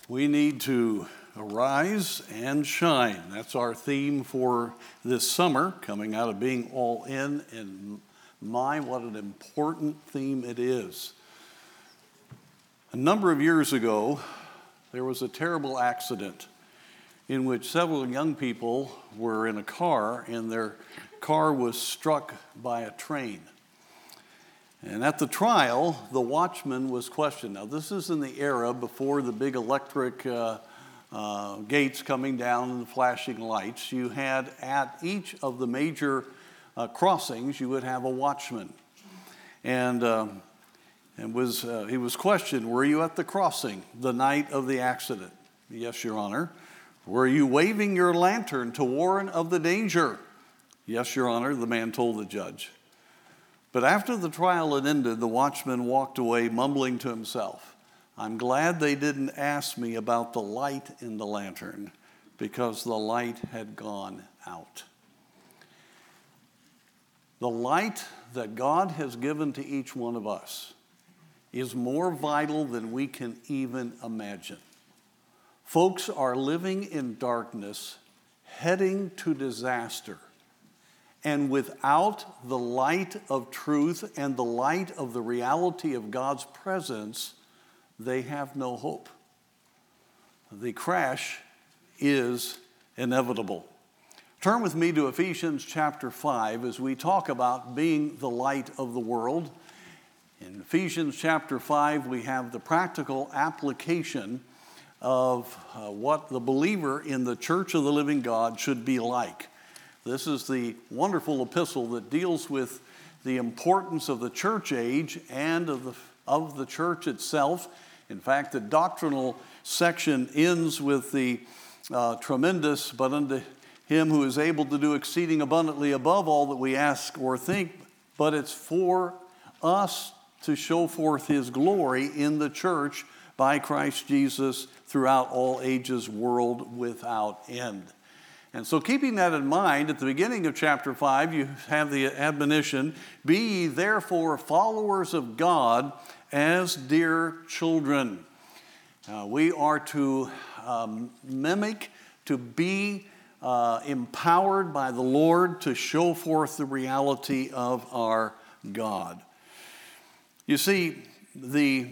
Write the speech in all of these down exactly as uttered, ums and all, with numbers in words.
We need to arise and shine. That's our theme for this summer, coming out of being all in. And my, what an important theme it is. A number of years ago, there was a terrible accident in which several young people were in a car and their car was struck by a train. And at the trial, the watchman was questioned. Now, this is in the era before the big electric uh, uh, gates coming down and the flashing lights. You had at each of the major uh, crossings, you would have a watchman. And, um, and was uh, he was questioned, were you at the crossing the night of the accident? Yes, Your Honor. Were you waving your lantern to warn of the danger? Yes, Your Honor, the man told the judge. But after the trial had ended, the watchman walked away mumbling to himself, I'm glad they didn't ask me about the light in the lantern because the light had gone out. The light that God has given to each one of us is more vital than we can even imagine. Folks are living in darkness, heading to disaster. And without the light of truth and the light of the reality of God's presence, they have no hope. The crash is inevitable. Turn with me to Ephesians chapter five as we talk about being the light of the world. In Ephesians chapter five, we have the practical application of uh, what the believer in the Church of the Living God should be like. This is the wonderful epistle that deals with the importance of the church age and of the, of the church itself. In fact, the doctrinal section ends with the uh, tremendous, but unto him who is able to do exceeding abundantly above all that we ask or think, but it's for us to show forth his glory in the church by Christ Jesus throughout all ages, world without end. And so keeping that in mind, at the beginning of chapter five, you have the admonition, be ye therefore followers of God as dear children. Uh, we are to um, mimic, to be uh, empowered by the Lord to show forth the reality of our God. You see, the,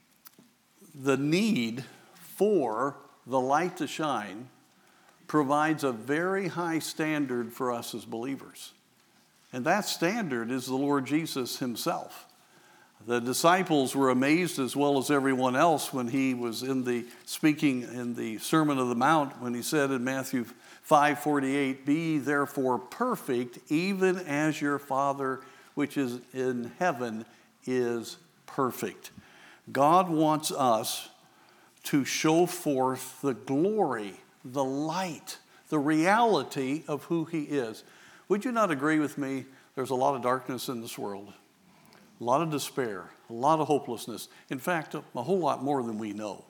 the need for the light to shine provides a very high standard for us as believers. And that standard is the Lord Jesus himself. The disciples were amazed as well as everyone else when he was in the speaking in the Sermon on the Mount when he said in Matthew five forty-eight, be ye therefore perfect, even as your Father which is in heaven is perfect. God wants us to show forth the glory, the light, the reality of who he is. Would you not agree with me? There's a lot of darkness in this world, a lot of despair, a lot of hopelessness. In fact, a, a whole lot more than we know.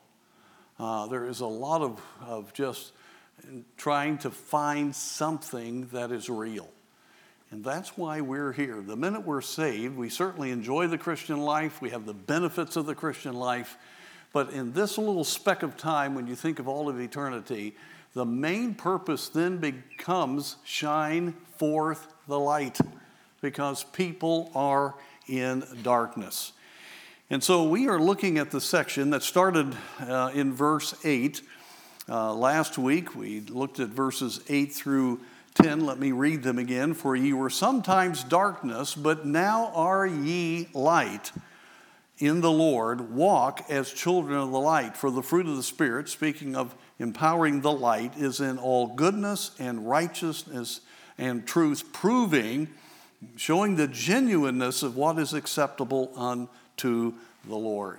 Uh, there is a lot of, of just trying to find something that is real. And that's why we're here. The minute we're saved, we certainly enjoy the Christian life. We have the benefits of the Christian life. But in this little speck of time, when you think of all of eternity, the main purpose then becomes shine forth the light because people are in darkness. And so we are looking at the section that started uh, in verse eight. Uh, last week we looked at verses eight through ten. Let me read them again. For ye were sometimes darkness, but now are ye light in the Lord. Walk as children of the light. For the fruit of the Spirit, speaking of empowering the light, is in all goodness and righteousness and truth, proving, showing the genuineness of what is acceptable unto the Lord.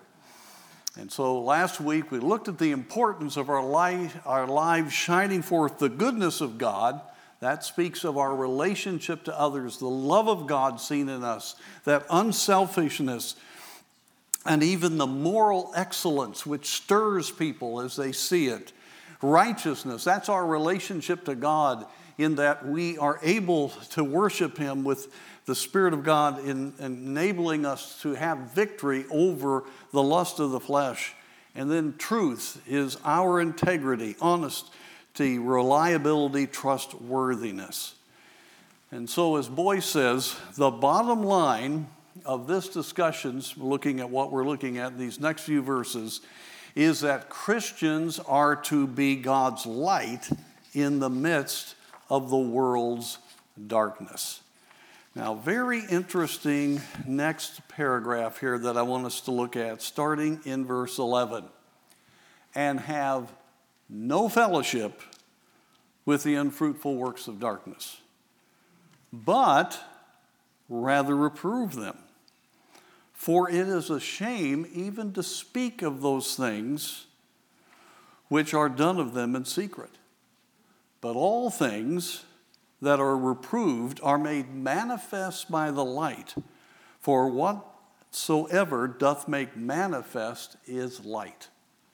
And so last week we looked at the importance of our life, our lives shining forth the goodness of God. That speaks of our relationship to others, the love of God seen in us, that unselfishness, and even the moral excellence which stirs people as they see it. Righteousness, that's our relationship to God in that we are able to worship him with the Spirit of God in enabling us to have victory over the lust of the flesh And then truth is our integrity, honesty, reliability, trustworthiness. And so as Boyce says, the bottom line of this discussion, looking at what we're looking at in these next few verses, is that Christians are to be God's light in the midst of the world's darkness. Now, very interesting next paragraph here that I want us to look at, starting in verse eleven. And have no fellowship with the unfruitful works of darkness, but rather reprove them. For it is a shame even to speak of those things which are done of them in secret. But all things that are reproved are made manifest by the light, for whatsoever doth make manifest is light.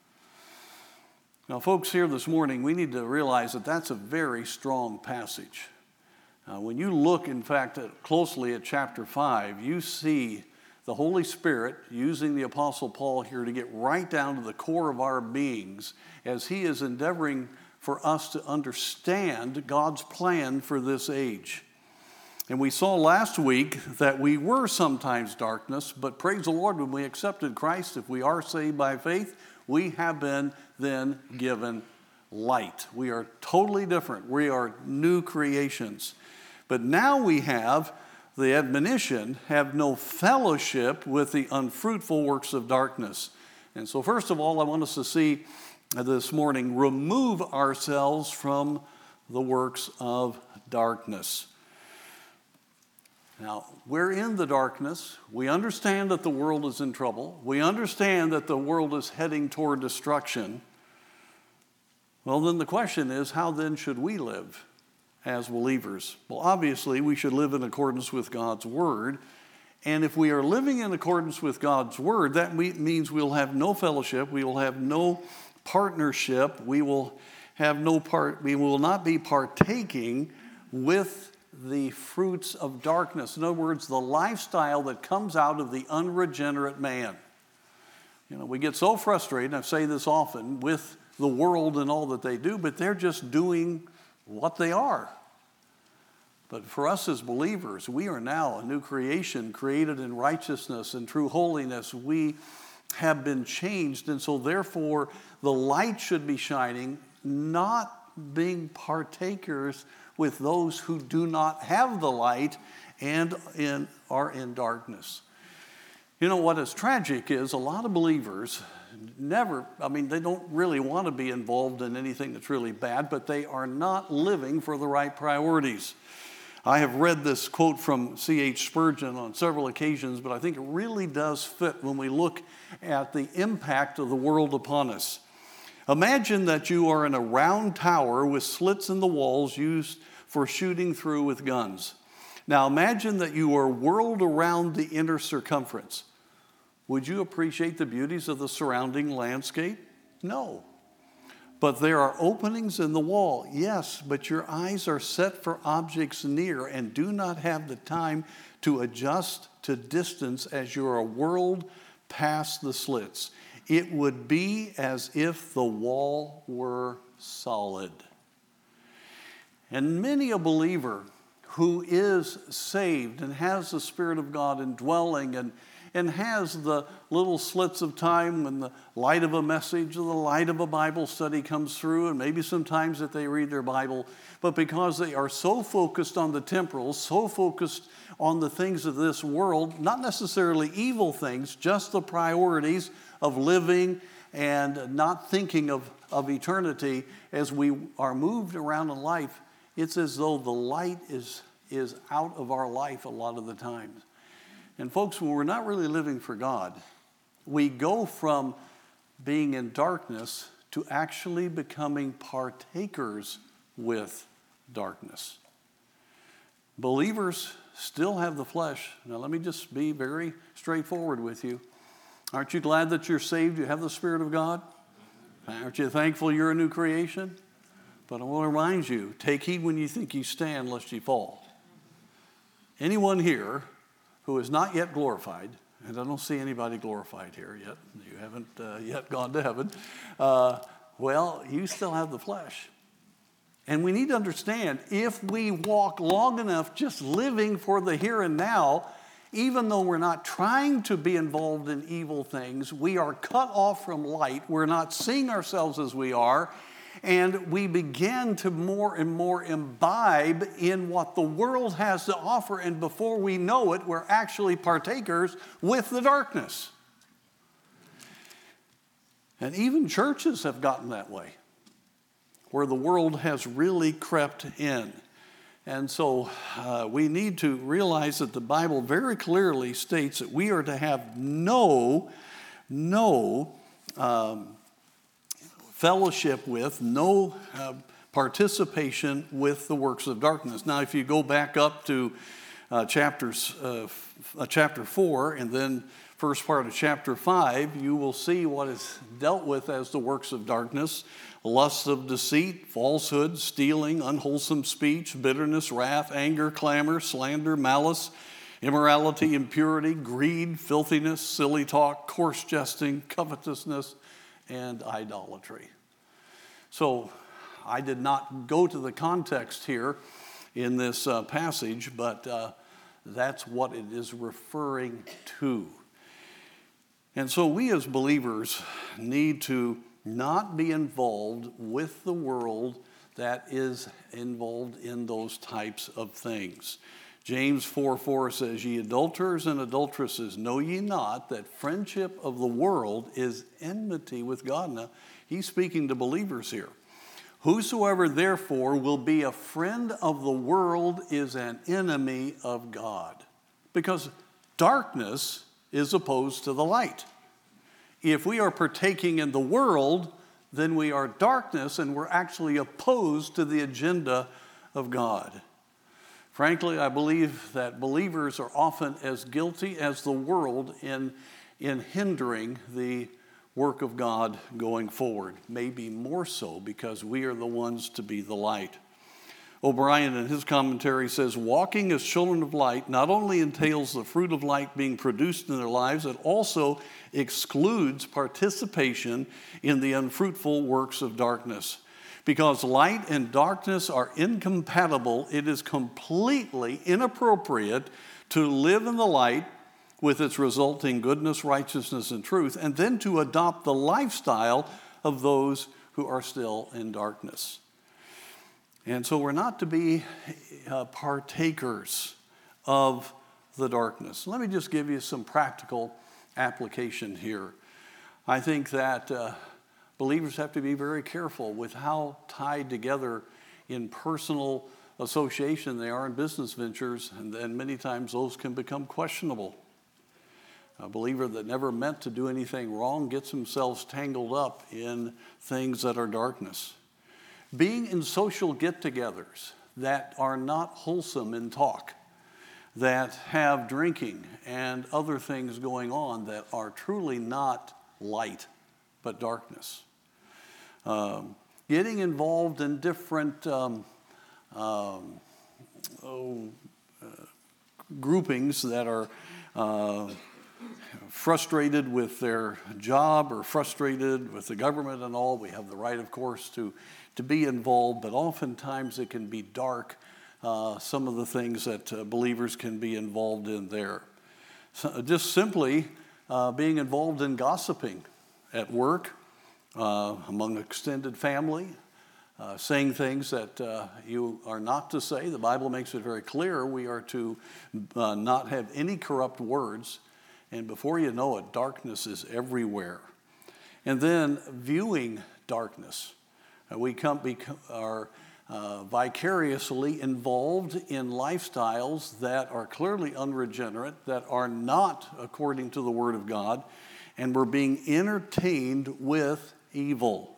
Now, folks, here this morning, we need to realize that that's a very strong passage. Uh, when you look, in fact, at, closely at chapter five, you see the Holy Spirit using the Apostle Paul here to get right down to the core of our beings as he is endeavoring for us to understand God's plan for this age. And we saw last week that we were sometimes darkness, but praise the Lord, when we accepted Christ, if we are saved by faith, we have been then given light. We are totally different. We are new creations. But now we have the admonition, have no fellowship with the unfruitful works of darkness. And so first of all, I want us to see this morning, remove ourselves from the works of darkness. Now, we're in the darkness. We understand that the world is in trouble. We understand that the world is heading toward destruction. Well, then the question is, how then should we live as believers? Well, obviously, we should live in accordance with God's Word. And if we are living in accordance with God's Word, that means we'll have no fellowship, we will have no partnership, we will have no part, we will not be partaking with the fruits of darkness. In other words, the lifestyle that comes out of the unregenerate man. You know, we get so frustrated, and I say this often, with the world and all that they do, but they're just doing what they are. But for us as believers, we are now a new creation, created in righteousness and true holiness. We have been changed, and so therefore the light should be shining, not being partakers with those who do not have the light and in, are in darkness. You know, what is tragic is a lot of believers never, I mean, they don't really want to be involved in anything that's really bad, but they are not living for the right priorities. I have read this quote from C H Spurgeon on several occasions, but I think it really does fit when we look at the impact of the world upon us. Imagine that you are in a round tower with slits in the walls used for shooting through with guns. Now imagine that you are whirled around the inner circumference. Would you appreciate the beauties of the surrounding landscape? No. But there are openings in the wall, yes, but your eyes are set for objects near and do not have the time to adjust to distance as you are whirled past the slits. It would be as if the wall were solid. And many a believer who is saved and has the Spirit of God indwelling and and has the little slits of time when the light of a message or the light of a Bible study comes through, and maybe sometimes that they read their Bible, but because they are so focused on the temporal, so focused on the things of this world, not necessarily evil things, just the priorities of living and not thinking of, of eternity as we are moved around in life, it's as though the light is, is out of our life a lot of the times. And folks, when we're not really living for God, we go from being in darkness to actually becoming partakers with darkness. Believers still have the flesh. Now, let me just be very straightforward with you. Aren't you glad that you're saved? You have the Spirit of God? Aren't you thankful you're a new creation? But I want to remind you, take heed when you think you stand, lest you fall. Anyone here who is not yet glorified and I don't see anybody glorified here yet. You haven't uh, yet gone to heaven. Uh, well, you still have the flesh. And we need to understand, if we walk long enough just living for the here and now, even though we're not trying to be involved in evil things, we are cut off from light. We're not seeing ourselves as we are. And we begin to more and more imbibe in what the world has to offer. And before we know it, we're actually partakers with the darkness. And even churches have gotten that way, where the world has really crept in. And so uh, we need to realize that the Bible very clearly states that we are to have no, no um, fellowship with, no uh, participation with the works of darkness. Now, if you go back up to uh, chapters, uh, f- uh, chapter four and then first part of chapter five, you will see what is dealt with as the works of darkness: lust of deceit, falsehood, stealing, unwholesome speech, bitterness, wrath, anger, clamor, slander, malice, immorality, impurity, greed, filthiness, silly talk, coarse jesting, covetousness, and idolatry. So I did not go to the context here in this uh, passage, but uh, that's what it is referring to. And so we as believers need to not be involved with the world that is involved in those types of things. James four four says, "Ye adulterers and adulteresses, know ye not that friendship of the world is enmity with God?" Now, he's speaking to believers here. "Whosoever therefore will be a friend of the world is an enemy of God." Because darkness is opposed to the light. If we are partaking in the world, then we are darkness, and we're actually opposed to the agenda of God. Frankly, I believe that believers are often as guilty as the world in, in hindering the work of God going forward. Maybe more so because we are the ones to be the light. O'Brien in his commentary says, "Walking as children of light not only entails the fruit of light being produced in their lives, it also excludes participation in the unfruitful works of darkness. Because light and darkness are incompatible, it is completely inappropriate to live in the light with its resulting goodness, righteousness, and truth, and then to adopt the lifestyle of those who are still in darkness." And so we're not to be uh, partakers of the darkness. Let me just give you some practical application here. I think that uh, believers have to be very careful with how tied together in personal association they are in business ventures, and then many times those can become questionable. A believer that never meant to do anything wrong gets themselves tangled up in things that are darkness. Being in social get-togethers that are not wholesome in talk, that have drinking and other things going on that are truly not light, but darkness. Um, getting involved in different um, um, oh, uh, groupings that are uh, frustrated with their job or frustrated with the government and all. We have the right, of course, to, to be involved, but oftentimes it can be dark, uh, some of the things that uh, believers can be involved in there. So just simply uh, being involved in gossiping at work, uh, among extended family, uh, saying things that uh, you are not to say. The Bible makes it very clear we are to uh, not have any corrupt words. And before you know it, darkness is everywhere. And then viewing darkness. Uh, we come, become, are uh, vicariously involved in lifestyles that are clearly unregenerate, that are not according to the Word of God, and we're being entertained with evil.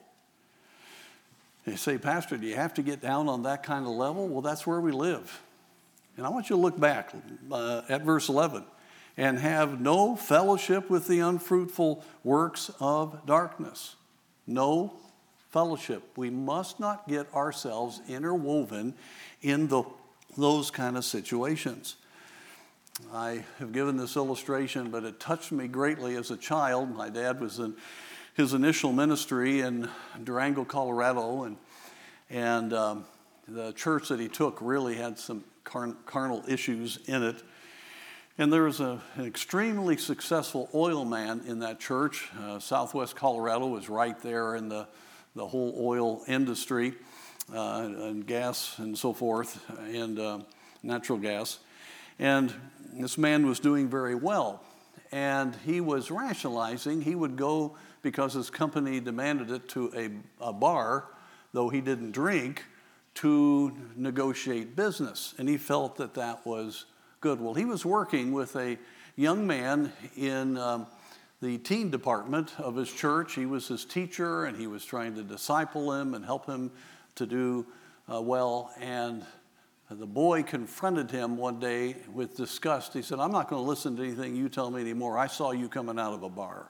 You say, "Pastor, do you have to get down on that kind of level?" Well, that's where we live. And I want you to look back uh, at verse eleven. "And have no fellowship with the unfruitful works of darkness." No fellowship. We must not get ourselves interwoven in the, those kind of situations. I have given this illustration, but it touched me greatly as a child. My dad was in his initial ministry in Durango, Colorado, and and um, the church that he took really had some car- carnal issues in it. And there was a, an extremely successful oil man in that church. Uh, Southwest Colorado was right there in the, the whole oil industry, uh, and gas and so forth, and uh, natural gas. And this man was doing very well. And he was rationalizing. He would go, because his company demanded it, to a, a bar, though he didn't drink, to negotiate business. And he felt that that was good. Well, he was working with a young man in um, the teen department of his church. He was his teacher, and he was trying to disciple him and help him to do uh, well. And the boy confronted him one day with disgust. He said, "I'm not going to listen to anything you tell me anymore. I saw you coming out of a bar."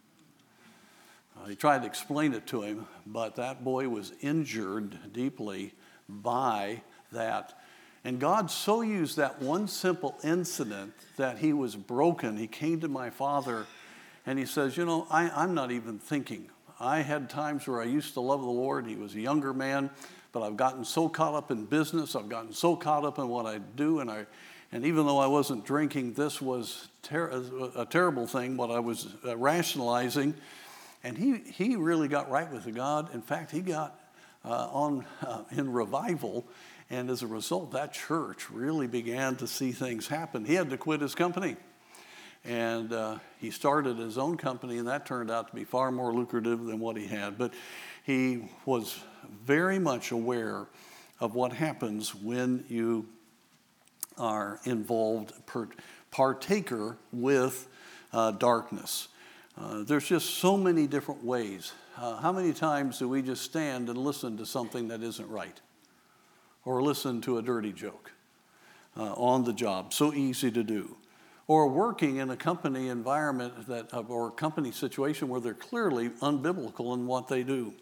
Uh, he tried to explain it to him, but that boy was injured deeply by that. And God so used that one simple incident that he was broken. He came to my father and he says, "You know, I, I'm not even thinking. I had times where I used to love the Lord." He was a younger man, but I've gotten so caught up in business. I've gotten so caught up in what I do. And I, and even though I wasn't drinking, this was ter- a terrible thing, what I was uh, rationalizing. And he, he really got right with God. In fact, he got uh, on uh, in revival. And as a result, that church really began to see things happen. He had to quit his company. And uh, he started his own company, and that turned out to be far more lucrative than what he had. But he was very much aware of what happens when you are involved, per, partaker with uh, darkness. Uh, there's just so many different ways. Uh, how many times do we just stand and listen to something that isn't right? Or listen to a dirty joke uh, on the job? So easy to do. Or working in a company environment that, or a company situation where they're clearly unbiblical in what they do.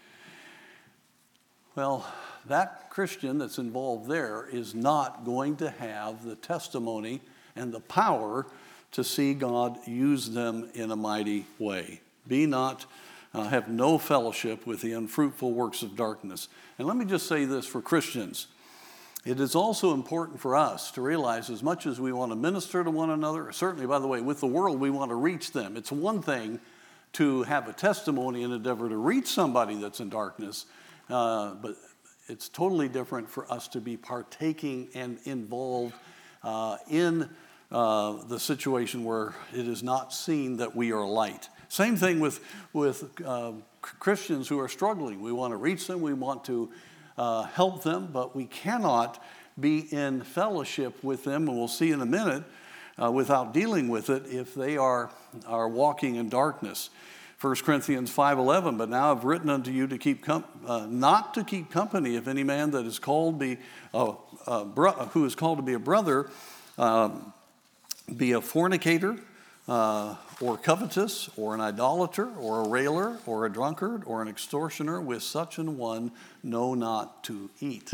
Well, that Christian that's involved there is not going to have the testimony and the power to see God use them in a mighty way. Be not, uh, have no fellowship with the unfruitful works of darkness. And let me just say this for Christians. It is also important for us to realize, as much as we want to minister to one another, certainly, by the way, with the world, we want to reach them. It's one thing to have a testimony and endeavor to reach somebody that's in darkness, uh, but it's totally different for us to be partaking and involved uh, in uh, the situation where it is not seen that we are light. Same thing with, with uh, Christians who are struggling. We want to reach them, we want to uh, help them, but we cannot be in fellowship with them, and we'll see in a minute, uh, without dealing with it if they are, are walking in darkness. First Corinthians five eleven, but now I've written unto you to keep com- uh, not to keep company if any man that is called be uh, uh, bro- who is called to be a brother um, be a fornicator, uh, or covetous, or an idolater, or a railer, or a drunkard, or an extortioner. With such an one, know not to eat.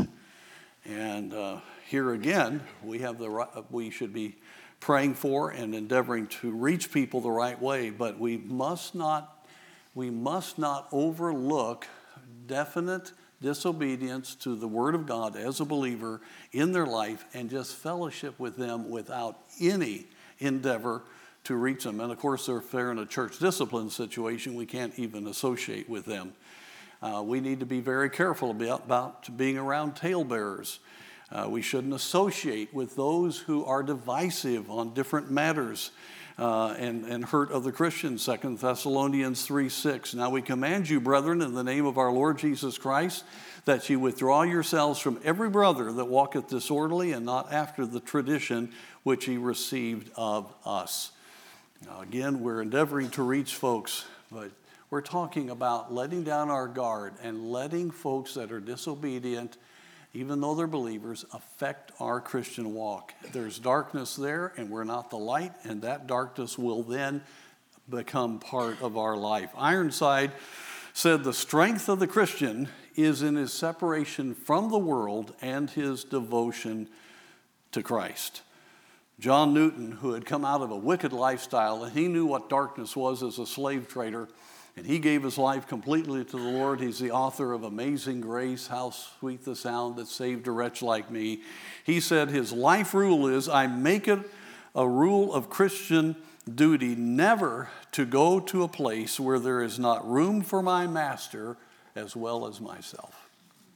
And uh, here again, we have the we should be praying for and endeavoring to reach people the right way, but we must not we must not overlook definite disobedience to the Word of God as a believer in their life and just fellowship with them without any endeavor to reach them. And of course, if they're in a church discipline situation, we can't even associate with them. Uh, we need to be very careful about, about being around talebearers. Uh, we shouldn't associate with those who are divisive on different matters uh, and, and hurt other Christians. Second Thessalonians three six. Now we command you, brethren, in the name of our Lord Jesus Christ, that you withdraw yourselves from every brother that walketh disorderly and not after the tradition which he received of us. Now again, we're endeavoring to reach folks, but we're talking about letting down our guard and letting folks that are disobedient, even though they're believers, affect our Christian walk. There's darkness there, and we're not the light, and that darkness will then become part of our life. Ironside said the strength of the Christian is in his separation from the world and his devotion to Christ. John Newton, who had come out of a wicked lifestyle, and he knew what darkness was as a slave trader, and he gave his life completely to the Lord. He's the author of Amazing Grace, How Sweet the Sound That Saved a Wretch Like Me. He said his life rule is, I make it a rule of Christian duty never to go to a place where there is not room for my master as well as myself.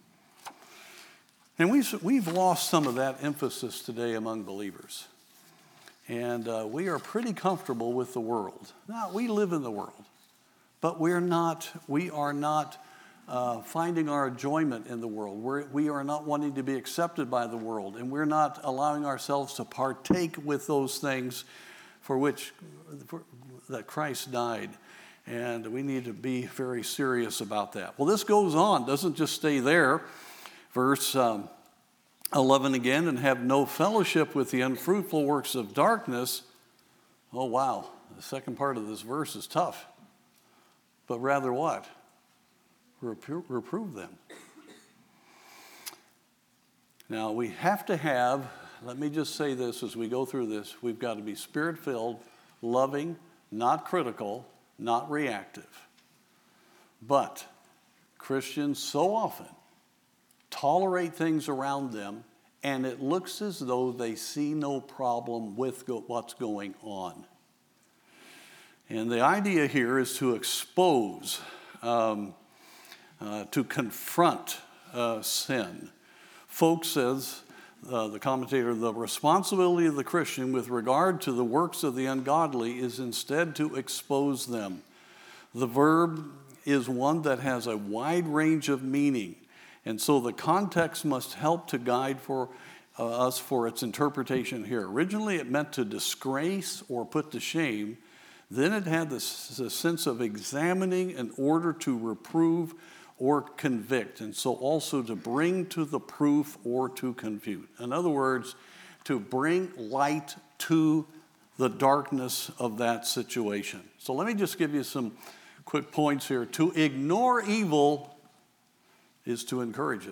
And we've, we've lost some of that emphasis today among believers. And uh, we are pretty comfortable with the world. Now, we live in the world. But we're not, we are not uh, finding our enjoyment in the world. We're, we are not wanting to be accepted by the world. And we're not allowing ourselves to partake with those things for which for, that Christ died. And we need to be very serious about that. Well, this goes on, doesn't just stay there. Verse um, eleven again, and have no fellowship with the unfruitful works of darkness. Oh, wow. The second part of this verse is tough. But rather what? Repro- reprove them. Now, we have to have, let me just say this as we go through this, we've got to be spirit-filled, loving, not critical, not reactive. But Christians so often tolerate things around them, and it looks as though they see no problem with go- what's going on. And the idea here is to expose, um, uh, to confront uh, sin. Folks, says uh, the commentator, the responsibility of the Christian with regard to the works of the ungodly is instead to expose them. The verb is one that has a wide range of meaning, and so the context must help to guide for uh, us for its interpretation here. Originally, it meant to disgrace or put to shame. Then it had this, this sense of examining in order to reprove or convict, and so also to bring to the proof or to confute. In other words, to bring light to the darkness of that situation. So let me just give you some quick points here. To ignore evil is to encourage it.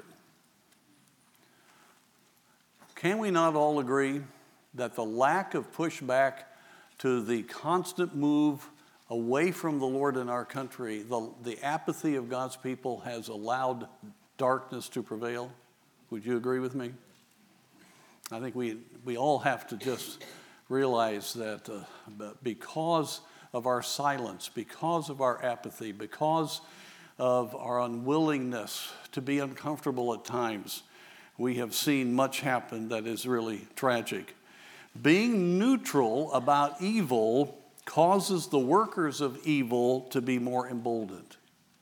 Can we not all agree that the lack of pushback to the constant move away from the Lord in our country, the, the apathy of God's people has allowed darkness to prevail? Would you agree with me? I think we, we all have to just realize that uh, because of our silence, because of our apathy, because of our unwillingness to be uncomfortable at times, we have seen much happen that is really tragic. Being neutral about evil causes the workers of evil to be more emboldened.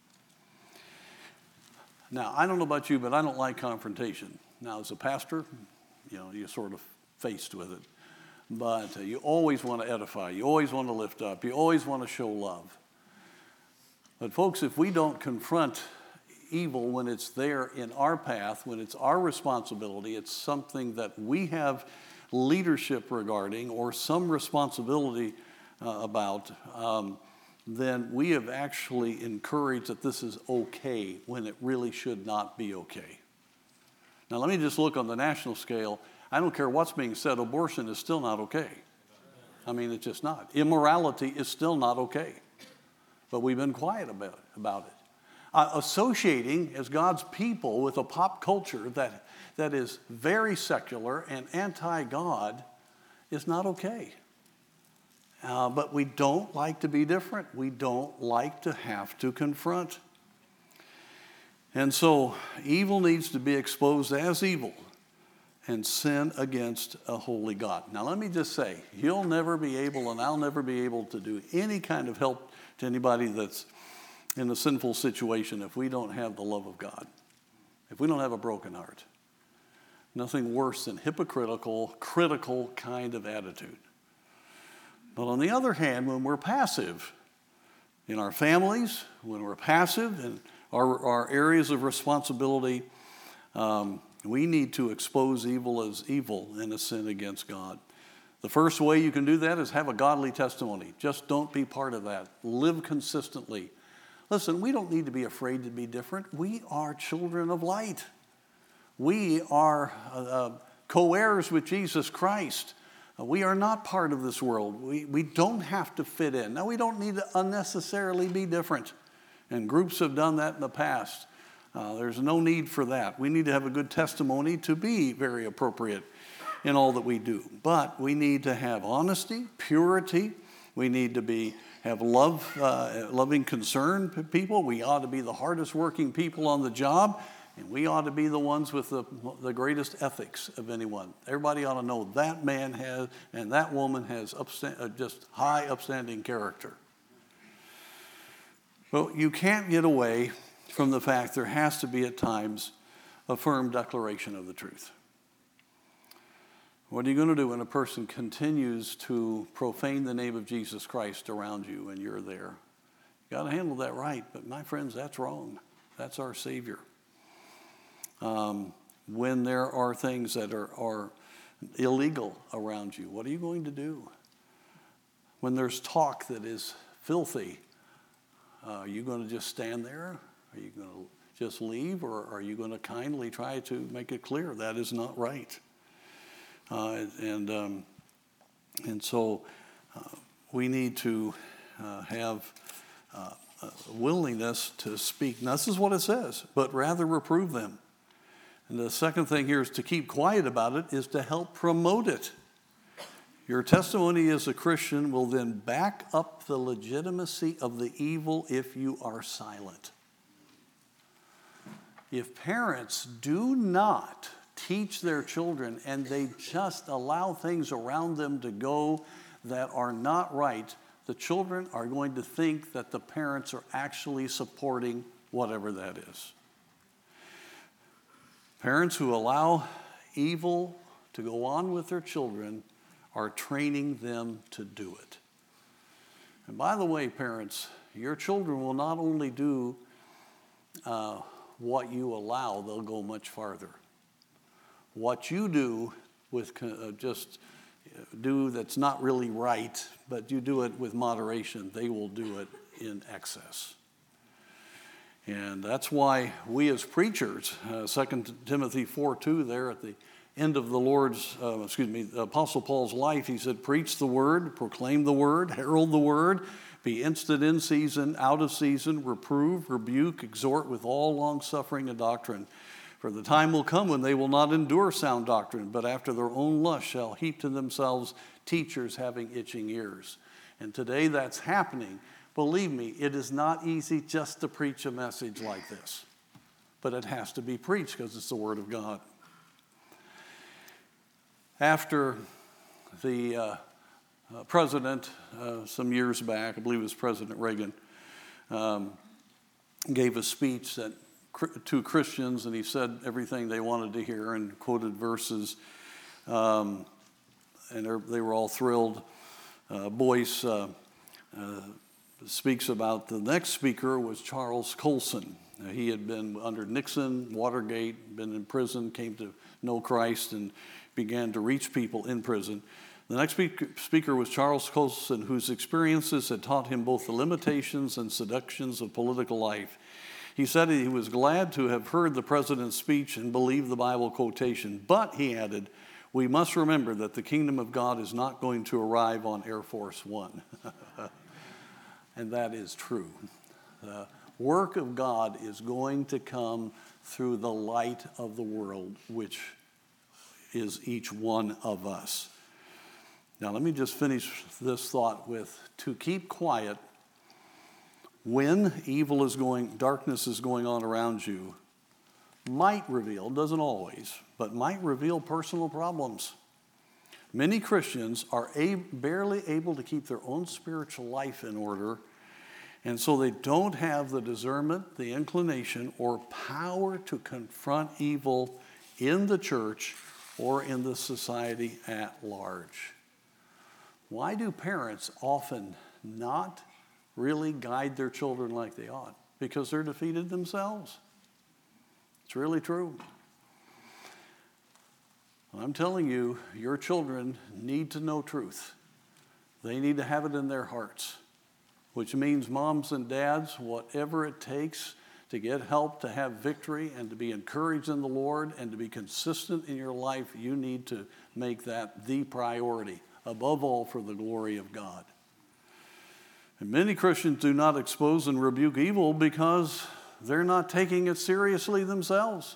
Now, I don't know about you, but I don't like confrontation. Now, as a pastor, you know, you're sort of faced with it. But uh, you always want to edify. You always want to lift up. You always want to show love. But folks, if we don't confront evil when it's there in our path, when it's our responsibility, it's something that we have leadership regarding or some responsibility uh, about, um, then we have actually encouraged that this is okay when it really should not be okay. Now let me just look on the national scale. I don't care what's being said, abortion is still not okay. I mean, it's just not. Immorality is still not okay. But we've been quiet about it. About it. Uh, associating as God's people with a pop culture that, that is very secular and anti-God is not okay. Uh, but we don't like to be different. We don't like to have to confront. And so evil needs to be exposed as evil and sin against a holy God. Now let me just say, you'll never be able and I'll never be able to do any kind of help to anybody that's in a sinful situation if we don't have the love of God, if we don't have a broken heart. Nothing worse than hypocritical, critical kind of attitude. But on the other hand, when we're passive in our families, when we're passive in our, our areas of responsibility, um, we need to expose evil as evil and a sin against God. The first way you can do that is have a godly testimony. Just don't be part of that. Live consistently. Listen, we don't need to be afraid to be different. We are children of light. We are uh, co-heirs with Jesus Christ. Uh, we are not part of this world. We, we don't have to fit in. Now, we don't need to unnecessarily be different. And groups have done that in the past. Uh, there's no need for that. We need to have a good testimony to be very appropriate in all that we do. But we need to have honesty, purity. We need to be have love, uh, loving concern for people. We ought to be the hardest working people on the job, and we ought to be the ones with the, the greatest ethics of anyone. Everybody ought to know that man has and that woman has upsta- uh, just high, upstanding character. Well, you can't get away from the fact there has to be at times a firm declaration of the truth. What are you going to do when a person continues to profane the name of Jesus Christ around you and you're there? You got to handle that right, but my friends, that's wrong. That's our Savior. Um, when there are things that are, are illegal around you, what are you going to do? When there's talk that is filthy, uh, are you going to just stand there? Are you going to just leave, or are you going to kindly try to make it clear that is not right? Uh, and um, and so uh, we need to uh, have uh, a willingness to speak. Now, this is what it says, but rather reprove them. And the second thing here is to keep quiet about it, is to help promote it. Your testimony as a Christian will then back up the legitimacy of the evil if you are silent. If parents do not teach their children and they just allow things around them to go that are not right, the children are going to think that the parents are actually supporting whatever that is. Parents who allow evil to go on with their children are training them to do it. And by the way, parents, your children will not only do uh, what you allow, they'll go much farther. What you do with uh, just do that's not really right, but you do it with moderation, they will do it in excess. And that's why we as preachers, uh, Second Timothy four two there at the end of the Lord's, uh, excuse me, Apostle Paul's life, he said, preach the word, proclaim the word, herald the word, be instant in season, out of season, reprove, rebuke, exhort with all long-suffering and doctrine. For the time will come when they will not endure sound doctrine, but after their own lust shall heap to themselves teachers having itching ears. And today that's happening. Believe me, it is not easy just to preach a message like this. But it has to be preached because it's the Word of God. After the uh, uh, president, uh, some years back, I believe it was President Reagan, um, gave a speech that to Christians, and he said everything they wanted to hear and quoted verses, um, and they were all thrilled. Uh, Boyce uh, uh, speaks about the next speaker was Charles Colson. Uh, he had been under Nixon, Watergate, been in prison, came to know Christ, and began to reach people in prison. The next speaker was Charles Colson, whose experiences had taught him both the limitations and seductions of political life. He said he was glad to have heard the president's speech and believed the Bible quotation, but he added, we must remember that the kingdom of God is not going to arrive on Air Force One. And that is true. The work of God is going to come through the light of the world, which is each one of us. Now, let me just finish this thought with, to keep quiet when evil is going, darkness is going on around you, might reveal, doesn't always, but might reveal personal problems. Many Christians are a, barely able to keep their own spiritual life in order, and so they don't have the discernment, the inclination, or power to confront evil in the church or in the society at large. Why do parents often not really guide their children like they ought? Because they're defeated themselves. It's really true. I'm telling you, your children need to know truth. They need to have it in their hearts, which means moms and dads, whatever it takes to get help, to have victory, and to be encouraged in the Lord, and to be consistent in your life, you need to make that the priority, above all for the glory of God. And many Christians do not expose and rebuke evil because they're not taking it seriously themselves.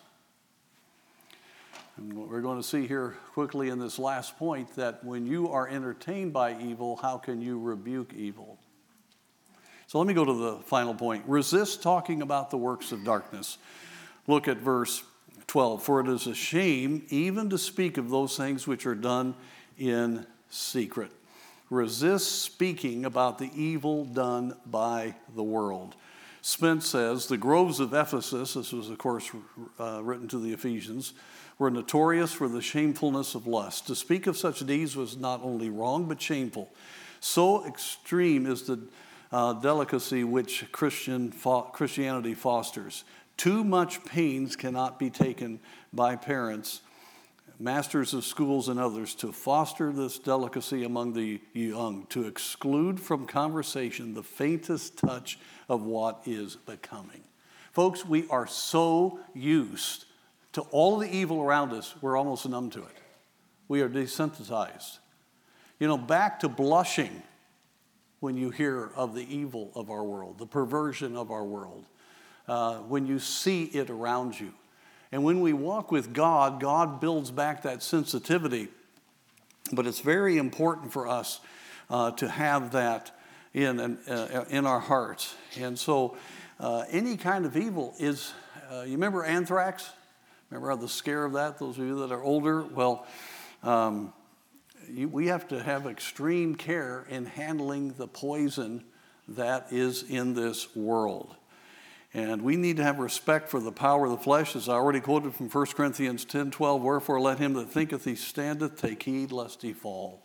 And what we're going to see here quickly in this last point, that when you are entertained by evil, how can you rebuke evil? So let me go to the final point. Resist talking about the works of darkness. Look at verse twelve. For it is a shame even to speak of those things which are done in secret. Resist speaking about the evil done by the world. Spence says, the groves of Ephesus, this was of course uh, written to the Ephesians, were notorious for the shamefulness of lust. To speak of such deeds was not only wrong but shameful. So extreme is the uh, delicacy which Christian fo- Christianity fosters. Too much pains cannot be taken by parents, masters of schools and others to foster this delicacy among the young, to exclude from conversation the faintest touch of what is becoming. Folks, we are so used to all the evil around us, we're almost numb to it. We are desensitized. You know, back to blushing when you hear of the evil of our world, the perversion of our world, uh, when you see it around you. And when we walk with God, God builds back that sensitivity. But it's very important for us uh, to have that in, uh, in our hearts. And so uh, any kind of evil is, uh, you remember anthrax? Remember the scare of that, those of you that are older? Well, um, you, we have to have extreme care in handling the poison that is in this world. And we need to have respect for the power of the flesh, as I already quoted from First Corinthians ten twelve, wherefore let him that thinketh he standeth take heed lest he fall.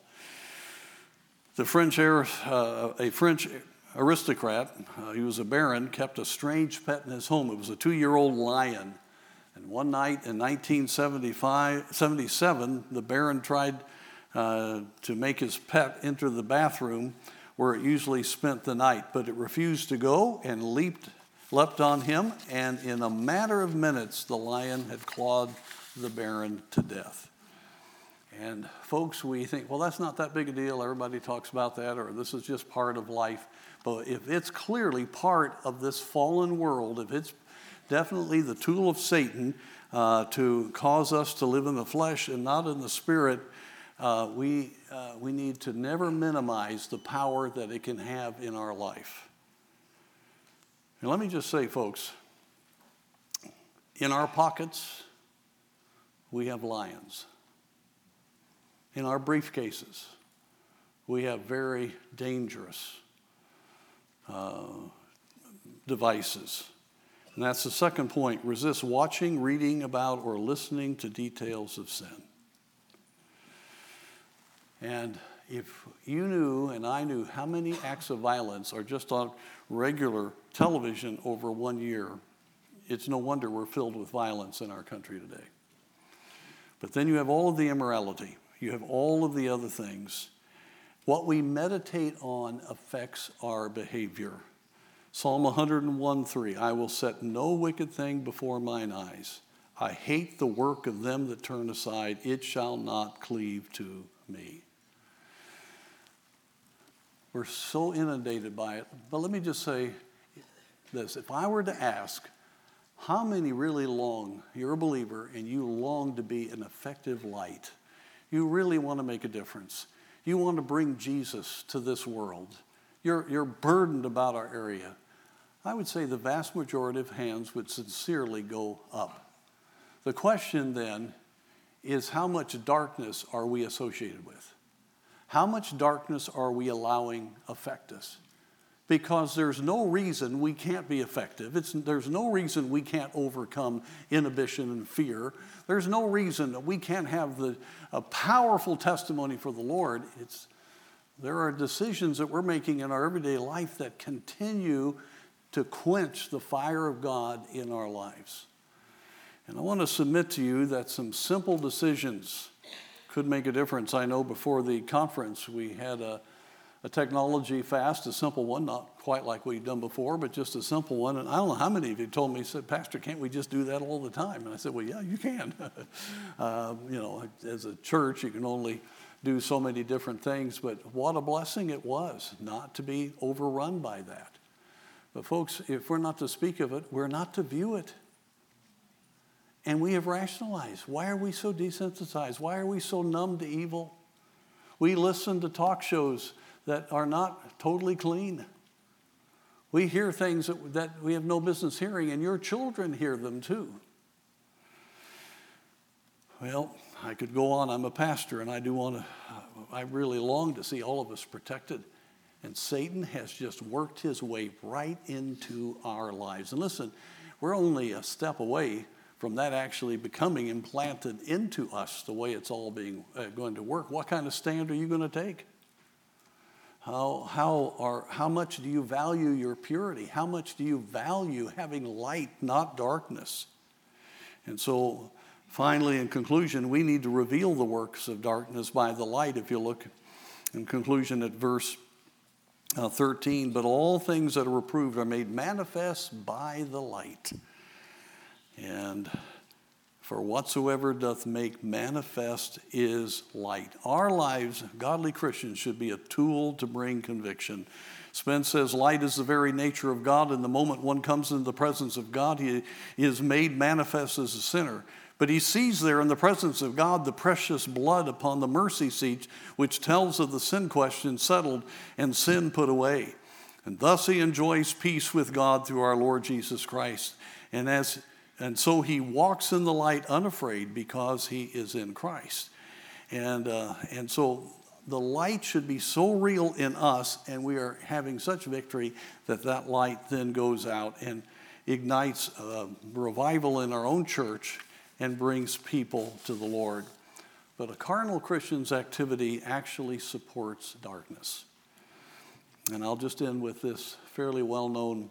The French, uh, a French aristocrat, uh, he was a baron, kept a strange pet in his home. It was a two-year-old lion. And one night in nineteen seventy-seven, the baron tried uh, to make his pet enter the bathroom where it usually spent the night, but it refused to go and leaped leapt on him, and in a matter of minutes, the lion had clawed the baron to death. And folks, we think, well, that's not that big a deal. Everybody talks about that, or this is just part of life. But if it's clearly part of this fallen world, if it's definitely the tool of Satan uh, to cause us to live in the flesh and not in the spirit, uh, we, uh, we need to never minimize the power that it can have in our life. And let me just say, folks, in our pockets, we have lions. In our briefcases, we have very dangerous uh, devices. And that's the second point. Resist watching, reading about, or listening to details of sin. And if you knew and I knew how many acts of violence are just on regular television over one year, it's no wonder we're filled with violence in our country today. But then you have all of the immorality. You have all of the other things. What we meditate on affects our behavior. Psalm one hundred one three, I will set no wicked thing before mine eyes. I hate the work of them that turn aside. It shall not cleave to me. We're so inundated by it. But let me just say this. If I were to ask, how many really long, you're a believer and you long to be an effective light. You really want to make a difference. You want to bring Jesus to this world. You're, you're burdened about our area. I would say the vast majority of hands would sincerely go up. The question then is, how much darkness are we associated with? How much darkness are we allowing affect us? Because there's no reason we can't be effective. It's, there's no reason we can't overcome inhibition and fear. There's no reason that we can't have the, a powerful testimony for the Lord. It's, there are decisions that we're making in our everyday life that continue to quench the fire of God in our lives. And I want to submit to you that some simple decisions could make a difference. I know before the conference we had a, a technology fast, a simple one, not quite like we've done before, but just a simple one. And I don't know how many of you told me, said, Pastor, can't we just do that all the time? And I said, well, yeah, you can. uh, you know, as a church, you can only do so many different things, but what a blessing it was not to be overrun by that. But folks, if we're not to speak of it, we're not to view it. And we have rationalized. Why are we so desensitized? Why are we so numb to evil? We listen to talk shows that are not totally clean. We hear things that, that we have no business hearing, and your children hear them too. Well, I could go on. I'm a pastor, and I do want to, I really long to see all of us protected. And Satan has just worked his way right into our lives. And listen, we're only a step away from that actually becoming implanted into us the way it's all being uh, going to work. What kind of stand are you going to take? How, how, are, how much do you value your purity? How much do you value having light, not darkness? And so, finally, in conclusion, we need to reveal the works of darkness by the light. If you look in conclusion at verse uh, thirteen, but all things that are reproved are made manifest by the light. And for whatsoever doth make manifest is light. Our lives, godly Christians, should be a tool to bring conviction. Spence says, light is the very nature of God, and the moment one comes into the presence of God, he is made manifest as a sinner. But he sees there in the presence of God the precious blood upon the mercy seat, which tells of the sin question settled and sin put away. And thus he enjoys peace with God through our Lord Jesus Christ. And as And so he walks in the light unafraid because he is in Christ. And, uh, and so the light should be so real in us, and we are having such victory that that light then goes out and ignites uh, revival in our own church and brings people to the Lord. But a carnal Christian's activity actually supports darkness. And I'll just end with this fairly well-known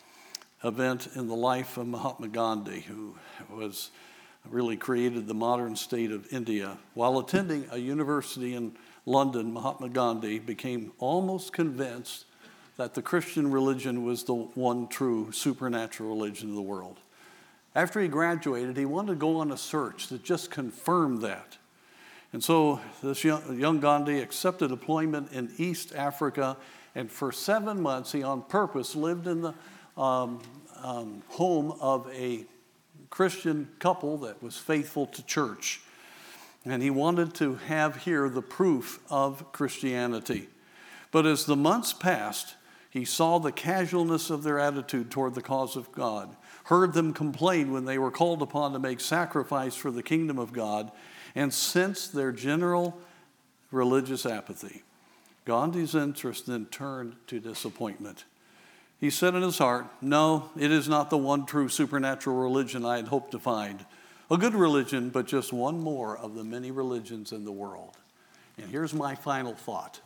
event in the life of Mahatma Gandhi, who was really created the modern state of India. While attending a university in London, Mahatma Gandhi became almost convinced that the Christian religion was the one true supernatural religion of the world. After he graduated, he wanted to go on a search that just confirmed that. And so this young, young Gandhi accepted deployment in East Africa, and for seven months he on purpose lived in the Um, um, home of a Christian couple that was faithful to church. And he wanted to have here the proof of Christianity. But as the months passed, he saw the casualness of their attitude toward the cause of God, heard them complain when they were called upon to make sacrifice for the kingdom of God, and sensed their general religious apathy. Gandhi's interest then turned to disappointment. He said in his heart, no, it is not the one true supernatural religion I had hoped to find. A good religion, but just one more of the many religions in the world. And here's my final thought.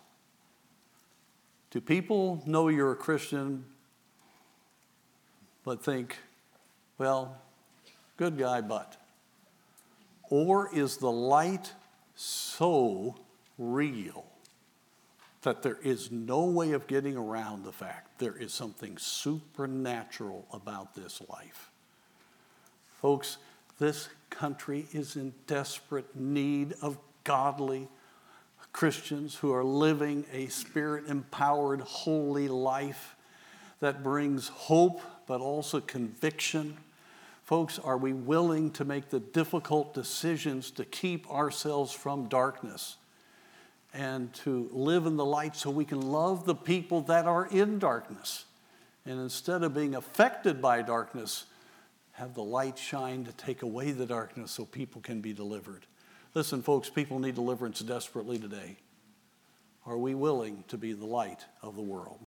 Do people know you're a Christian, but think, well, good guy, but? Or is the light so real that there is no way of getting around the fact there is something supernatural about this life? Folks, this country is in desperate need of godly Christians who are living a spirit-empowered, holy life that brings hope but also conviction. Folks, are we willing to make the difficult decisions to keep ourselves from darkness and to live in the light so we can love the people that are in darkness? And instead of being affected by darkness, have the light shine to take away the darkness so people can be delivered. Listen, folks, people need deliverance desperately today. Are we willing to be the light of the world?